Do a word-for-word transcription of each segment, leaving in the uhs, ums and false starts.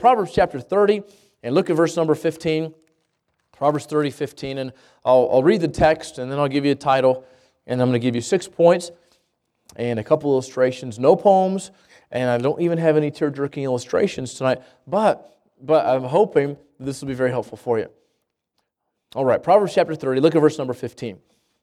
Proverbs chapter thirty, and look at verse number fifteen. Proverbs thirty, fifteen, and I'll, I'll read the text, and then I'll give you a title, and I'm going to give you six points and a couple illustrations. No poems, and I don't even have any tear-jerking illustrations tonight, but, but I'm hoping this will be very helpful for you. All right, Proverbs chapter thirty, look at verse number fifteen.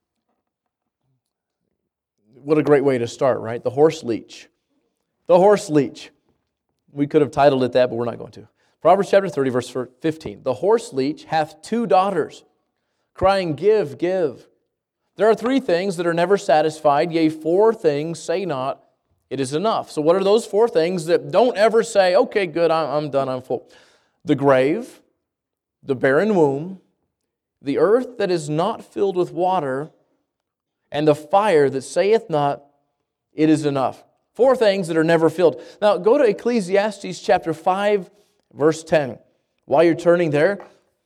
What a great way to start, right? The horse leech. The horse leech. We could have titled it that, but we're not going to. Proverbs chapter thirty, verse fifteen. The horse leech hath two daughters, crying, Give, give. There are three things that are never satisfied, yea, four things say not, it is enough. So what are those four things that don't ever say, okay, good, I'm done, I'm full? The grave, the barren womb, the earth that is not filled with water, and the fire that saith not, it is enough. Four things that are never filled. Now, go to Ecclesiastes chapter five, verse ten. While you're turning there,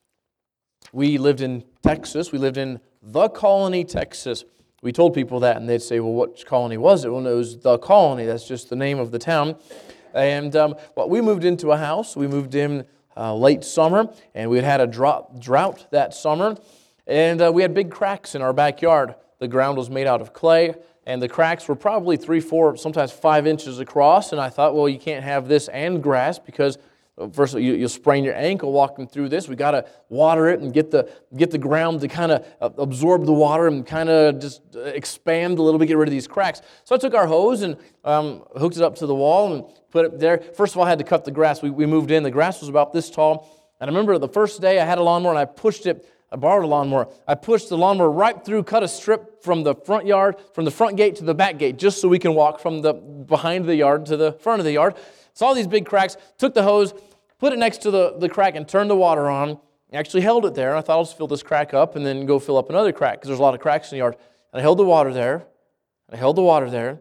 we lived in Texas. We lived in the Colony, Texas. We told people that, and they'd say, well, what colony was it? Well, no, it was the Colony. That's just the name of the town. And um, well, we moved into a house. We moved in uh, late summer, and we had had a drought, drought that summer. And uh, we had big cracks in our backyard. The ground was made out of clay, and the cracks were probably three, four, sometimes five inches across. And I thought, well, you can't have this and grass because first you, you'll sprain your ankle walking through this. We got to water it and get the get the ground to kind of absorb the water and kind of just expand a little bit, get rid of these cracks. So I took our hose and um, hooked it up to the wall and put it there. First of all, I had to cut the grass. We, we moved in. The grass was about this tall. And I remember the first day I had a lawnmower and I pushed it. I borrowed a lawnmower. I pushed the lawnmower right through, cut a strip from the front yard, from the front gate to the back gate, just so we can walk from the behind the yard to the front of the yard. Saw these big cracks, took the hose, put it next to the, the crack and turned the water on. Actually held it there. I thought I'll just fill this crack up and then go fill up another crack because there's a lot of cracks in the yard. And I held the water there. I held the water there.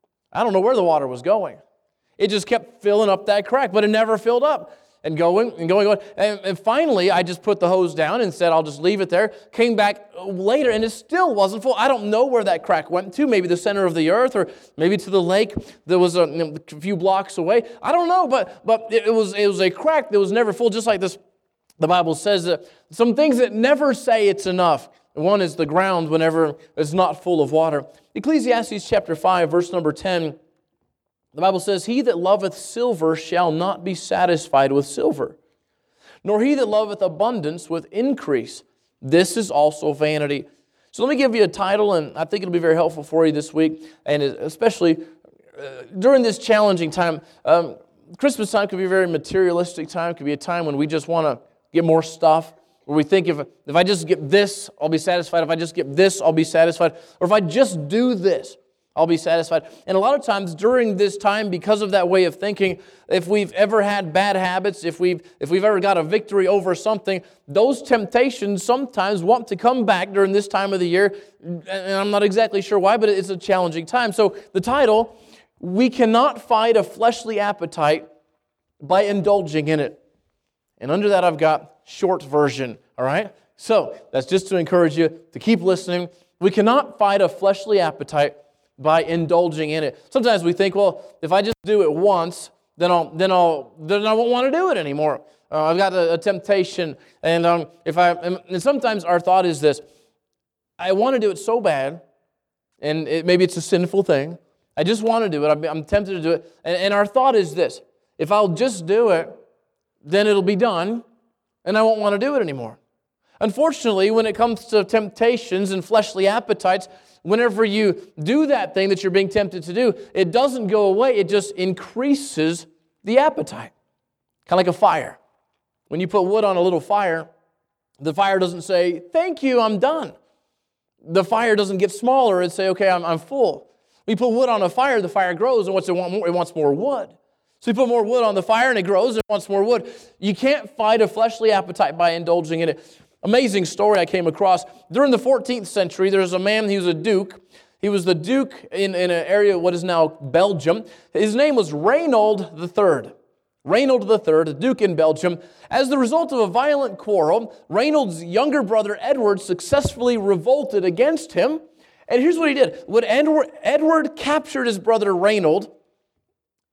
I don't know where the water was going. It just kept filling up that crack, but it never filled up. And going and going, going. And, and finally, I just put the hose down and said, I'll just leave it there. Came back later, and it still wasn't full. I don't know where that crack went to. Maybe the center of the earth, or maybe to the lake that was a, a few blocks away. I don't know, but but it was it was a crack that was never full. Just like this, the Bible says that some things that never say it's enough. One is the ground whenever it's not full of water. Ecclesiastes chapter five, verse number ten. The Bible says, He that loveth silver shall not be satisfied with silver, nor he that loveth abundance with increase. This is also vanity. So let me give you a title, and I think it'll be very helpful for you this week, and especially uh, during this challenging time. Um, Christmas time could be a very materialistic time. It could be a time when we just want to get more stuff, where we think if, if I just get this, I'll be satisfied. If I just get this, I'll be satisfied. Or if I just do this, I'll be satisfied. And a lot of times during this time, because of that way of thinking, if we've ever had bad habits, if we've if we've ever got a victory over something, those temptations sometimes want to come back during this time of the year. And I'm not exactly sure why, but it's a challenging time. So the title, We Cannot Fight a Fleshly Appetite by Indulging in It. And under that I've got short version, all right? So that's just to encourage you to keep listening. We cannot fight a fleshly appetite by indulging in it. Sometimes we think, well, if I just do it once, then I'll then I'll then I won't want to do it anymore. Uh, I've got a, a temptation, and um, if I and sometimes our thought is this: I want to do it so bad, and it, maybe it's a sinful thing. I just want to do it. I'm, I'm tempted to do it, and, and our thought is this: if I'll just do it, then it'll be done, and I won't want to do it anymore. Unfortunately, when it comes to temptations and fleshly appetites, whenever you do that thing that you're being tempted to do, it doesn't go away. It just increases the appetite. Kind of like a fire. When you put wood on a little fire, the fire doesn't say, thank you, I'm done. The fire doesn't get smaller. It say, okay, I'm, I'm full. When you put wood on a fire, the fire grows, and what's it want more? It wants more wood. So you put more wood on the fire, and it grows, and it wants more wood. You can't fight a fleshly appetite by indulging in it. Amazing story I came across. During the fourteenth century, there was a man, he was a duke. He was the duke in, in an area of what is now Belgium. His name was Reynold the Third. Reynold the Third, a duke in Belgium. As the result of a violent quarrel, Reynold's younger brother Edward successfully revolted against him. And here's what he did. When Edward, Edward captured his brother Reynold,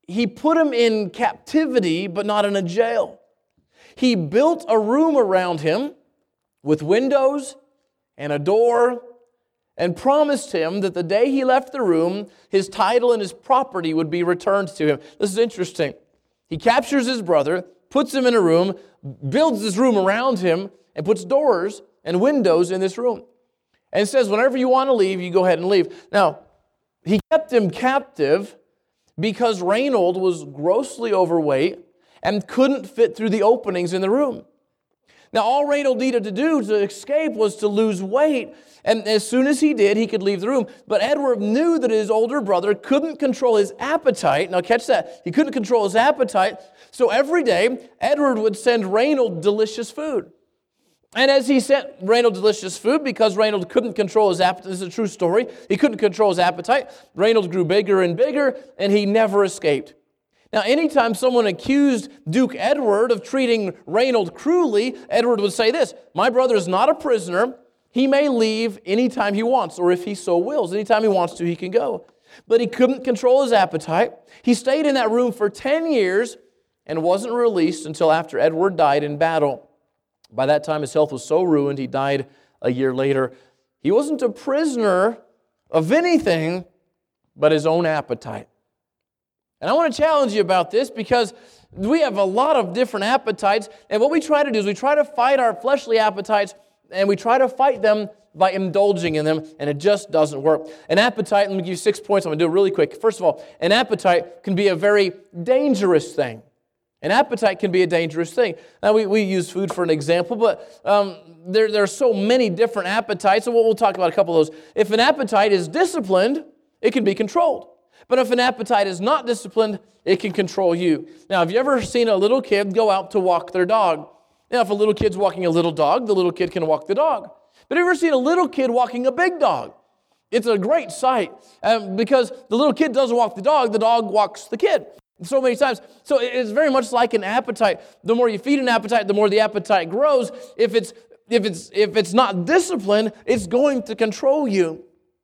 he put him in captivity, but not in a jail. He built a room around him with windows and a door, and promised him that the day he left the room, his title and his property would be returned to him. This is interesting. He captures his brother, puts him in a room, builds this room around him, and puts doors and windows in this room. And says, whenever you want to leave, you go ahead and leave. Now, he kept him captive because Reynold was grossly overweight and couldn't fit through the openings in the room. Now, all Reynold needed to do to escape was to lose weight, and as soon as he did, he could leave the room. But Edward knew that his older brother couldn't control his appetite. Now, catch that. He couldn't control his appetite, so every day, Edward would send Reynold delicious food. And as he sent Reynold delicious food, because Reynold couldn't control his appetite, this is a true story, he couldn't control his appetite, Reynold grew bigger and bigger, and he never escaped. Now, anytime someone accused Duke Edward of treating Reynold cruelly, Edward would say this, my brother is not a prisoner. He may leave anytime he wants, or if he so wills. Anytime he wants to, he can go. But he couldn't control his appetite. He stayed in that room for ten years and wasn't released until after Edward died in battle. By that time, his health was so ruined, he died a year later. He wasn't a prisoner of anything but his own appetite. And I want to challenge you about this because we have a lot of different appetites, and what we try to do is we try to fight our fleshly appetites, and we try to fight them by indulging in them, and it just doesn't work. An appetite, let me give you six points, I'm going to do it really quick. First of all, an appetite can be a very dangerous thing. An appetite can be a dangerous thing. Now, we, we use food for an example, but um, there, there are so many different appetites, so we'll, we'll talk about a couple of those. If an appetite is disciplined, it can be controlled. But if an appetite is not disciplined, it can control you. Now, have you ever seen a little kid go out to walk their dog? Now, if a little kid's walking a little dog, the little kid can walk the dog. But have you ever seen a little kid walking a big dog? It's a great sight um, because the little kid doesn't walk the dog, the dog walks the kid. So many times. So it's very much like an appetite. The more you feed an appetite, the more the appetite grows. If it's if it's if it's not disciplined, it's going to control you.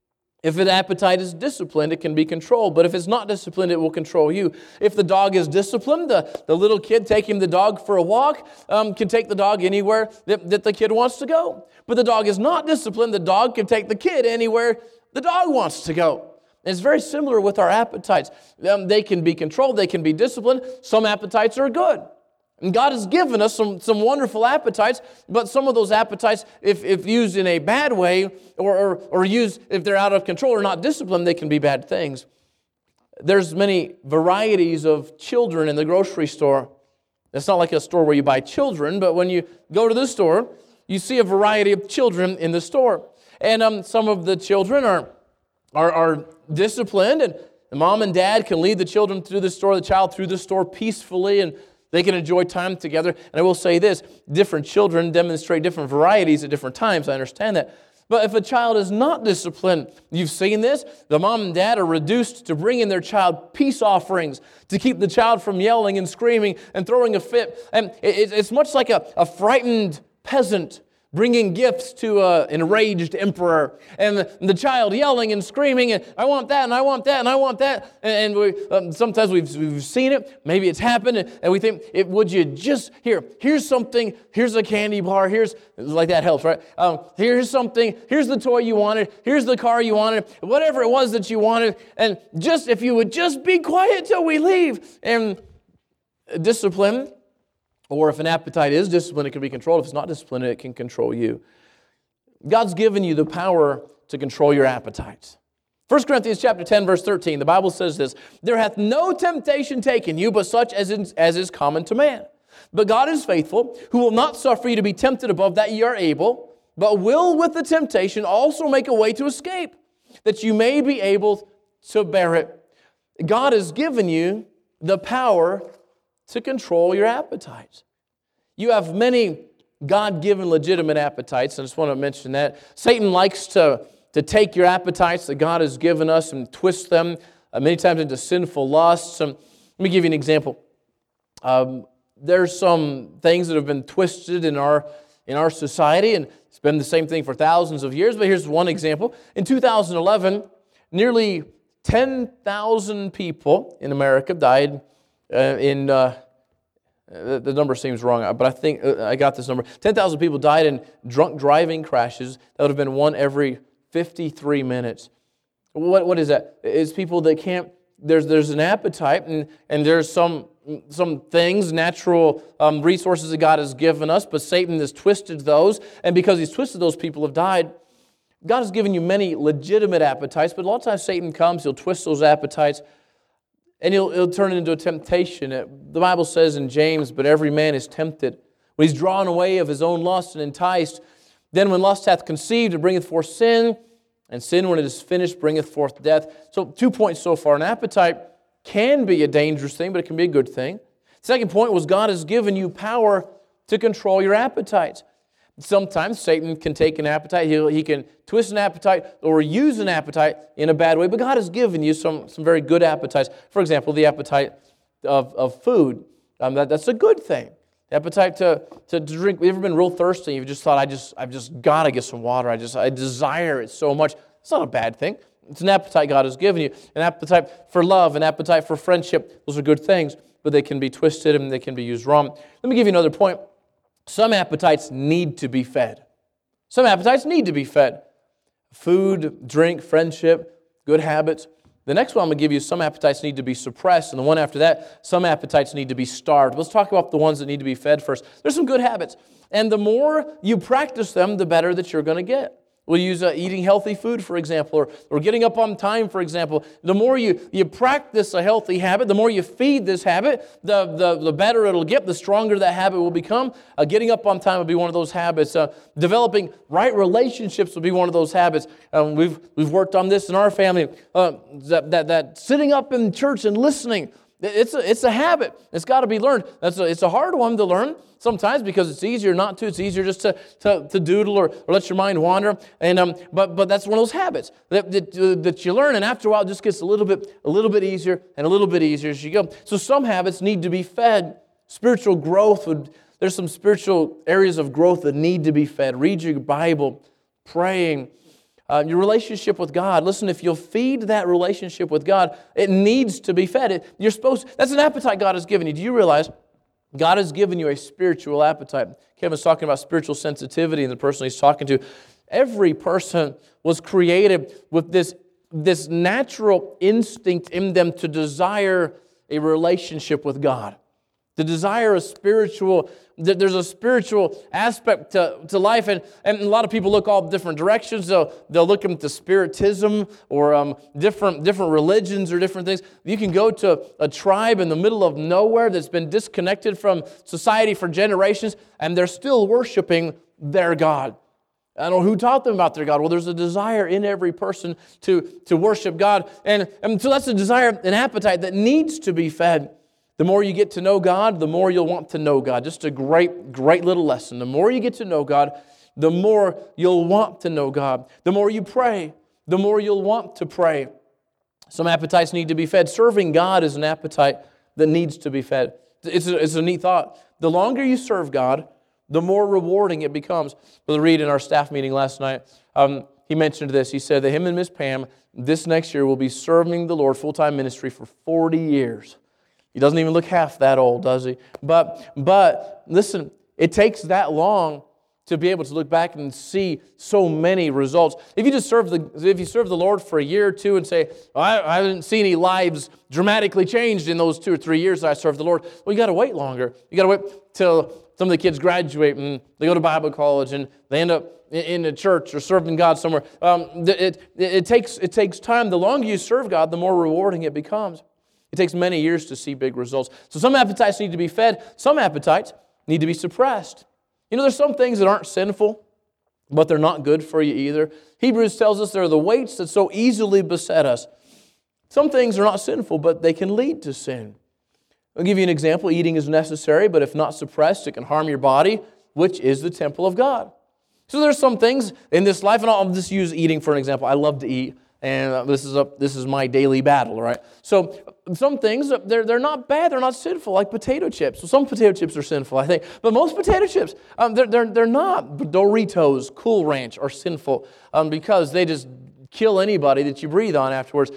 If an appetite is disciplined, it can be controlled. But if it's not disciplined, it will control you. If the dog is disciplined, the, the little kid taking the dog for a walk um, can take the dog anywhere that, that the kid wants to go. But the dog is not disciplined, the dog can take the kid anywhere the dog wants to go. And it's very similar with our appetites. Um, they can be controlled, they can be disciplined. Some appetites are good. And God has given us some, some wonderful appetites, but some of those appetites, if, if used in a bad way, or, or, or used if they're out of control or not disciplined, they can be bad things. There's many varieties of children in the grocery store. It's not like a store where you buy children, but when you go to the store, you see a variety of children in the store. And um, some of the children are, are, are disciplined, and the mom and dad can lead the children through the store, the child through the store peacefully, and they can enjoy time together. And I will say this, different children demonstrate different varieties at different times. I understand that. But if a child is not disciplined, you've seen this, the mom and dad are reduced to bringing their child peace offerings to keep the child from yelling and screaming and throwing a fit. And it's much like a, a frightened peasant bringing gifts to an enraged emperor, and the, the child yelling and screaming, and I want that, and I want that, and I want that, and, and we um, sometimes we've, we've seen it, maybe it's happened, and, and we think, it, would you just, here, here's something, here's a candy bar, here's, like that helps, right? Um, here's something, here's the toy you wanted, here's the car you wanted, whatever it was that you wanted, and just, if you would just be quiet till we leave, and discipline. Or if an appetite is disciplined, it can be controlled. If it's not disciplined, it can control you. God's given you the power to control your appetites. First Corinthians chapter ten, verse thirteen, the Bible says this, there hath no temptation taken you, but such as is, as is common to man. But God is faithful, who will not suffer you to be tempted above that ye are able, but will with the temptation also make a way to escape, that you may be able to bear it. God has given you the power to control your appetites. You have many God-given legitimate appetites. I just want to mention that. Satan likes to, to take your appetites that God has given us and twist them uh, many times into sinful lusts. Um, let me give you an example. Um, there's some things that have been twisted in our, in our society, and it's been the same thing for thousands of years, but here's one example. In two thousand eleven, nearly ten thousand people in America died uh, in, uh, the, the number seems wrong, but I think uh, I got this number. ten thousand people died in drunk driving crashes. That would have been one every fifty-three minutes. What What is that? It's people that can't, there's there's an appetite, and, and there's some some things, natural um, resources that God has given us, but Satan has twisted those, and because he's twisted those, people have died. God has given you many legitimate appetites, but a lot of times Satan comes, he'll twist those appetites, and he'll, he'll turn it into a temptation. The Bible says in James, but every man is tempted when he's drawn away of his own lust and enticed. Then when lust hath conceived, it bringeth forth sin, and sin, when it is finished, bringeth forth death. So two points so far. An appetite can be a dangerous thing, but it can be a good thing. Second point was God has given you power to control your appetites. Sometimes Satan can take an appetite, he, he can twist an appetite or use an appetite in a bad way, but God has given you some, some very good appetites. For example, the appetite of, of food. Um, that, that's a good thing. The appetite to, to drink. Have you ever been real thirsty? You've just thought, I just, I've just got to get some water. I just I desire it so much. It's not a bad thing. It's an appetite God has given you. An appetite for love, an appetite for friendship. Those are good things, but they can be twisted and they can be used wrong. Let me give you another point. Some appetites need to be fed. Some appetites need to be fed. Food, drink, friendship, good habits. The next one I'm going to give you, some appetites need to be suppressed. And the one after that, some appetites need to be starved. Let's talk about the ones that need to be fed first. There's some good habits. And the more you practice them, the better that you're going to get. We'll use uh, eating healthy food, for example, or, or getting up on time, for example. The more you, you practice a healthy habit, the more you feed this habit, the, the, the better it'll get, the stronger that habit will become. Uh, getting up on time will be one of those habits. Uh, developing right relationships will be one of those habits. Um, we've, we've worked on this in our family. Uh, that, that, that sitting up in church and listening, it's a, it's a habit. It's got to be learned. That's a, it's a hard one to learn sometimes because it's easier not to. It's easier just to, to, to doodle or, or let your mind wander. And um, but but that's one of those habits that, that, uh, that you learn, and after a while it just gets a little bit a little bit easier and a little bit easier as you go. So some habits need to be fed. Spiritual growth would. There's some spiritual areas of growth that need to be fed. Read your Bible, praying. Uh, your relationship with God. Listen, if you'll feed that relationship with God, it needs to be fed. It, you're supposed. That's an appetite God has given you. Do you realize God has given you a spiritual appetite? Kevin's talking about spiritual sensitivity and the person he's talking to. Every person was created with this, this natural instinct in them to desire a relationship with God. To desire a spiritual, there's a spiritual aspect to, to life, and, and a lot of people look all different directions. They'll, they'll look into Spiritism or um, different, different religions or different things. You can go to a tribe in the middle of nowhere that's been disconnected from society for generations, and they're still worshiping their God. I don't know who taught them about their God. Well, there's a desire in every person to, to worship God, and, and so that's a desire, an appetite that needs to be fed. The more you get to know God, the more you'll want to know God. Just a great, great little lesson. The more you get to know God, the more you'll want to know God. The more you pray, the more you'll want to pray. Some appetites need to be fed. Serving God is an appetite that needs to be fed. It's a, it's a neat thought. The longer you serve God, the more rewarding it becomes. Brother Reed, in our staff meeting last night, um, he mentioned this. He said that him and Miss Pam, this next year, will be serving the Lord full-time ministry for forty years. He doesn't even look half that old, does he? But, but listen, it takes that long to be able to look back and see so many results. If you just serve the, if you serve the Lord for a year or two and say, oh, I, I didn't see any lives dramatically changed in those two or three years that I served the Lord, well, you got to wait longer. You got to wait till some of the kids graduate and they go to Bible college and they end up in a church or serving God somewhere. Um, it, it, it takes it takes time. The longer you serve God, the more rewarding it becomes. It takes many years to see big results. So some appetites need to be fed. Some appetites need to be suppressed. You know, there's some things that aren't sinful, but they're not good for you either. Hebrews tells us there are the weights that so easily beset us. Some things are not sinful, but they can lead to sin. I'll give you an example. Eating is necessary, but if not suppressed, it can harm your body, which is the temple of God. So there's some things in this life, and I'll just use eating for an example. I love to eat. And this is a, this is my daily battle, right? So some things, they're, they're not bad, they're not sinful, like potato chips. So some potato chips are sinful, I think. But most potato chips, um, they're, they're, they're not. Doritos, Cool Ranch are sinful um, because they just kill anybody that you breathe on afterwards.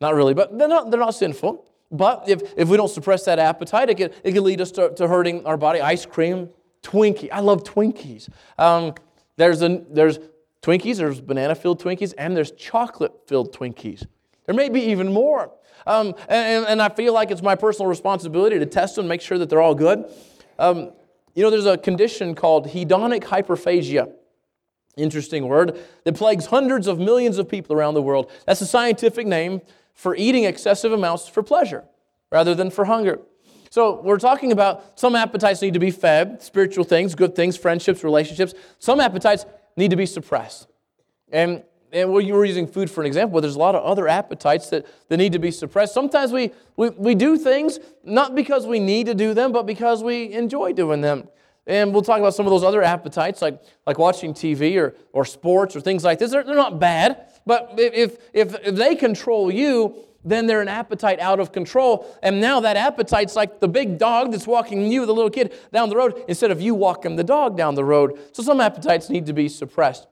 Not really, but they're not, they're not sinful. But if, if we don't suppress that appetite, it can, it can lead us to, to hurting our body. Ice cream, Twinkie. I love Twinkies. Um, there's, a, there's Twinkies, there's banana-filled Twinkies, and there's chocolate-filled Twinkies. There may be even more. Um, and, and I feel like it's my personal responsibility to test them, make sure that they're all good. Um, you know, there's a condition called hedonic hyperphagia. Interesting word, that plagues hundreds of millions of people around the world. That's a scientific name for eating excessive amounts for pleasure rather than for hunger. So we're talking about some appetites need to be fed, spiritual things, good things, friendships, relationships. Some appetites need to be suppressed. And And well, you were using food for an example, but there's a lot of other appetites that, that need to be suppressed. Sometimes we, we, we do things not because we need to do them, but because we enjoy doing them. And we'll talk about some of those other appetites, like, like watching T V or, or sports or things like this. They're, they're not bad, but if, if, if they control you, then they're an appetite out of control. And now that appetite's like the big dog that's walking you, the little kid, down the road, instead of you walking the dog down the road. So some appetites need to be suppressed.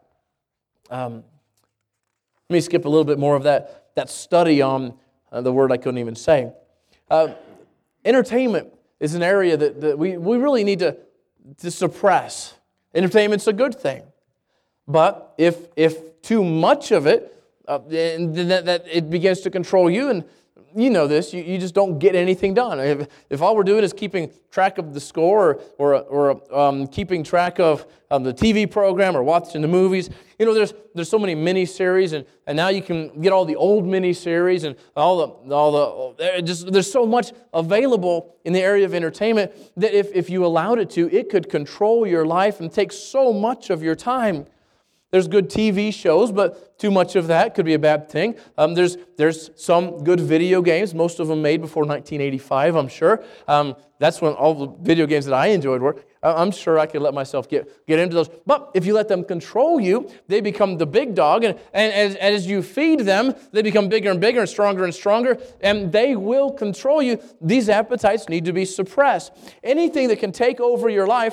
Um, Let me skip a little bit more of that, that study on uh, the word I couldn't even say. Uh, entertainment is an area that, that we, we really need to, to suppress. Entertainment's a good thing. But if if too much of it, uh, then that, that it begins to control you, and you know this, you, you just don't get anything done. If, if all we're doing is keeping track of the score or, or, or um, keeping track of um, the T V program or watching the movies, you know, there's there's so many mini-series, and, and now you can get all the old mini-series and all the, all the just there's so much available in the area of entertainment that if, if you allowed it to, it could control your life and take so much of your time. There's good T V shows, but too much of that could be a bad thing. Um, there's there's some good video games, most of them made before nineteen eighty-five, I'm sure. Um, that's when all the video games that I enjoyed were. I'm sure I could let myself get, get into those. But if you let them control you, they become the big dog. And, and as, as you feed them, they become bigger and bigger and stronger and stronger. And they will control you. These appetites need to be suppressed. Anything that can take over your life,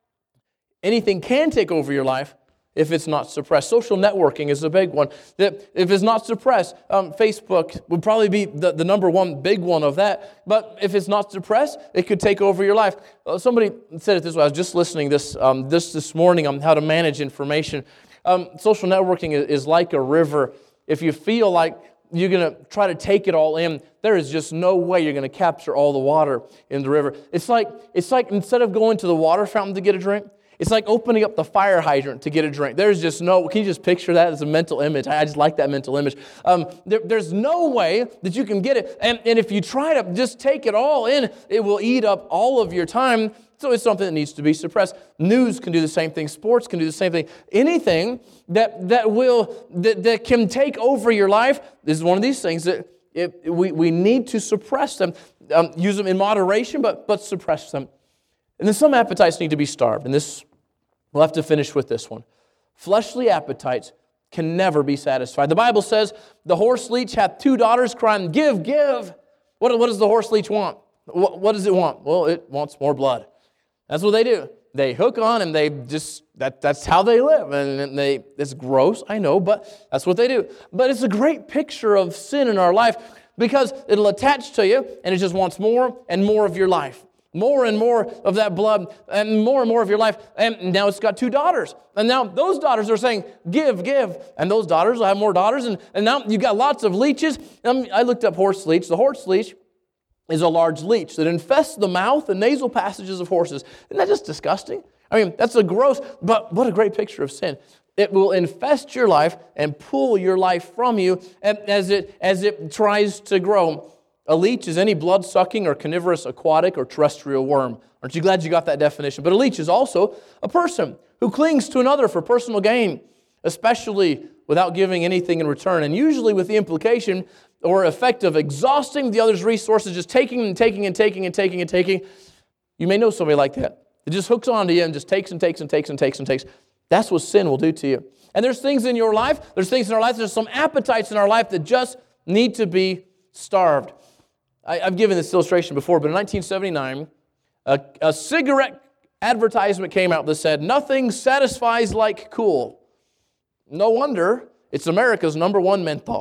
anything can take over your life, if it's not suppressed. Social networking is a big one. That if it's not suppressed, um, Facebook would probably be the, the number one big one of that. But if it's not suppressed, it could take over your life. Uh, somebody said it this way. I was just listening this um, this this morning on how to manage information. Um, social networking is, is like a river. If you feel like you're going to try to take it all in, there is just no way you're going to capture all the water in the river. It's like it's like instead of going to the water fountain to get a drink, it's like opening up the fire hydrant to get a drink. There's just no, can you just picture that as a mental image? I just like that mental image. Um, there, there's no way that you can get it. And, and if you try to just take it all in, it will eat up all of your time. So it's something that needs to be suppressed. News can do the same thing. Sports can do the same thing. Anything that that will, that, that can take over your life is one of these things that it, we, we need to suppress them. Um, use them in moderation, but, but suppress them. And then some appetites need to be starved. And this, we'll have to finish with this one. Fleshly appetites can never be satisfied. The Bible says, the horse leech hath two daughters crying, give, give. What, what does the horse leech want? What, what does it want? Well, it wants more blood. That's what they do. They hook on and they just, that, that's how they live. And they, it's gross, I know, but that's what they do. But it's a great picture of sin in our life because it'll attach to you and it just wants more and more of your life. More and more of that blood, and more and more of your life. And now it's got two daughters. And now those daughters are saying, give, give. And those daughters will have more daughters. And, and now you've got lots of leeches. Um, I looked up horse leech. The horse leech is a large leech that infests the mouth and nasal passages of horses. Isn't that just disgusting? I mean, that's a gross, but what a great picture of sin. It will infest your life and pull your life from you as it, as it tries to grow. A leech is any blood-sucking or carnivorous aquatic or terrestrial worm. Aren't you glad you got that definition? But a leech is also a person who clings to another for personal gain, especially without giving anything in return, and usually with the implication or effect of exhausting the other's resources, just taking and taking and taking and taking and taking. You may know somebody like that. It just hooks onto you and just takes and takes and takes and takes and takes. That's what sin will do to you. And there's things in your life, there's things in our life, there's some appetites in our life that just need to be starved. I, I've given this illustration before, but in nineteen seventy-nine, a, a cigarette advertisement came out that said, nothing satisfies like cool. No wonder it's America's number one menthol.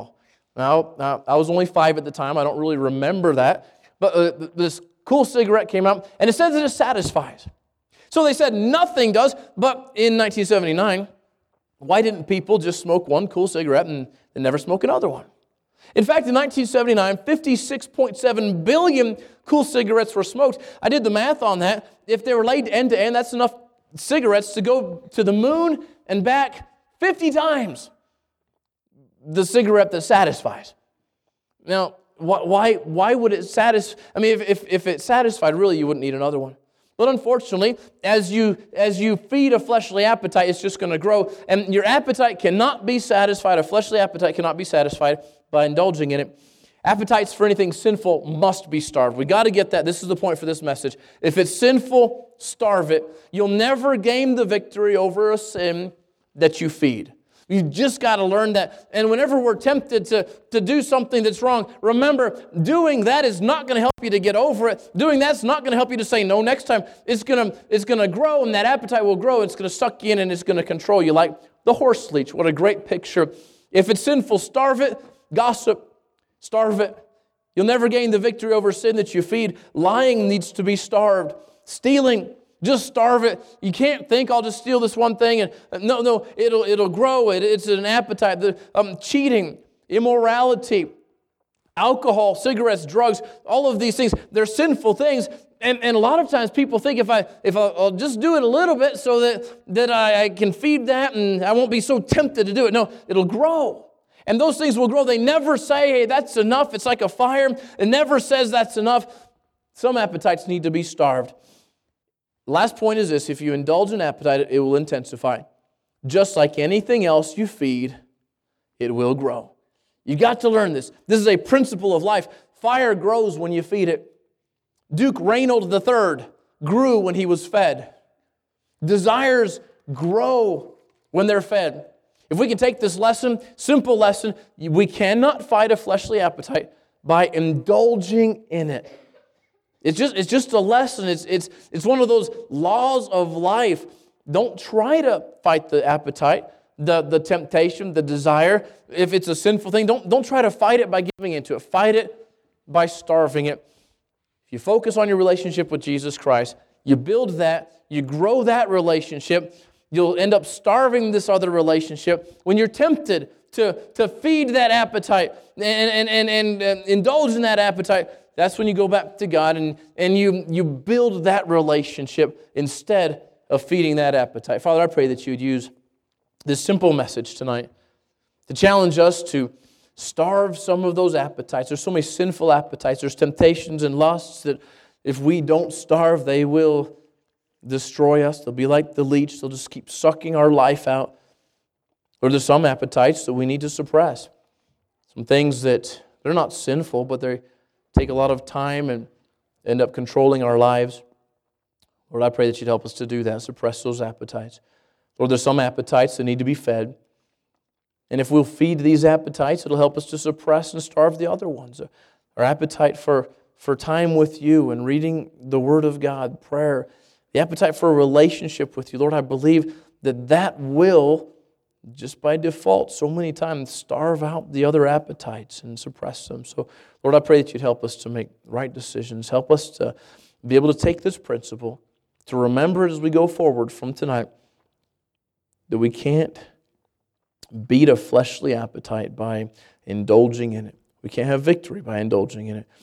Now, now, I was only five at the time. I don't really remember that. But uh, this cool cigarette came out, and it says that it satisfies. So they said nothing does, but in nineteen seventy-nine, why didn't people just smoke one cool cigarette and, and never smoke another one? In fact, in nineteen seventy-nine, fifty-six point seven billion cool cigarettes were smoked. I did the math on that. If they were laid end to end, that's enough cigarettes to go to the moon and back fifty times the cigarette that satisfies. Now, why, why would it satisfy? I mean, if, if, if it satisfied, really, you wouldn't need another one. But unfortunately, as you as you feed a fleshly appetite, it's just going to grow. And your appetite cannot be satisfied, a fleshly appetite cannot be satisfied by indulging in it. Appetites for anything sinful must be starved. We got to get that. This is the point for this message. If it's sinful, starve it. You'll never gain the victory over a sin that you feed. You've just got to learn that. And whenever we're tempted to, to do something that's wrong, remember, doing that is not going to help you to get over it. Doing that's not going to help you to say no next time. It's going to, it's going to grow, and that appetite will grow. It's going to suck you in, and it's going to control you like the horse leech. What a great picture. If it's sinful, starve it. Gossip, starve it. You'll never gain the victory over sin that you feed. Lying needs to be starved. Stealing, just starve it. You can't think, I'll just steal this one thing. And no, no, it'll it'll grow. It, it's an appetite. The, um, cheating, immorality, alcohol, cigarettes, drugs, all of these things, they're sinful things. And, and a lot of times people think if, I, if I'll, I'll just do it a little bit so that, that I, I can feed that and I won't be so tempted to do it. No, it'll grow. And those things will grow. They never say, hey, that's enough. It's like a fire. It never says that's enough. Some appetites need to be starved. Last point is this. If you indulge in appetite, it will intensify. Just like anything else you feed, it will grow. You got to learn this. This is a principle of life. Fire grows when you feed it. Duke Reynold the third grew when he was fed. Desires grow when they're fed. If we can take this lesson, simple lesson, we cannot fight a fleshly appetite by indulging in it. It's just, it's just a lesson. It's, it's, it's one of those laws of life. Don't try to fight the appetite, the, the temptation, the desire. If it's a sinful thing, don't, don't try to fight it by giving into it. Fight it by starving it. If you focus on your relationship with Jesus Christ, you build that, you grow that relationship, you'll end up starving this other relationship. When you're tempted to, to feed that appetite and, and, and, and, and indulge in that appetite, that's when you go back to God and, and you, you build that relationship instead of feeding that appetite. Father, I pray that you would use this simple message tonight to challenge us to starve some of those appetites. There's so many sinful appetites. There's temptations and lusts that if we don't starve, they will destroy us. They'll be like the leech. They'll just keep sucking our life out. Or there's some appetites that we need to suppress. Some things that they're not sinful, but they take a lot of time and end up controlling our lives. Lord, I pray that you'd help us to do that, suppress those appetites. Lord, there's some appetites that need to be fed. And if we'll feed these appetites, it'll help us to suppress and starve the other ones. Our appetite for, for time with you and reading the Word of God, prayer, the appetite for a relationship with you. Lord, I believe that that will, just by default, so many times starve out the other appetites and suppress them. So, Lord, I pray that you'd help us to make right decisions. Help us to be able to take this principle, to remember it as we go forward from tonight, that we can't beat a fleshly appetite by indulging in it. We can't have victory by indulging in it.